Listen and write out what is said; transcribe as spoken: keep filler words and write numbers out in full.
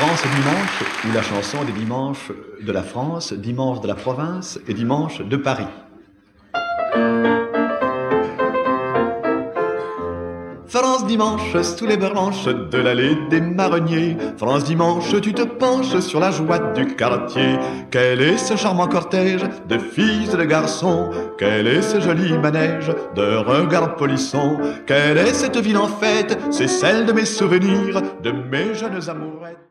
France dimanche, ou la chanson des dimanches de la France, dimanche de la province et dimanche de Paris. France dimanche, sous les branches de l'allée des marronniers. France dimanche, tu te penches sur la joie du quartier. Quel est ce charmant cortège de filles et de garçons? Quel est ce joli manège de regards polissons? Quelle est cette ville en fête? C'est celle de mes souvenirs, de mes jeunes amourettes.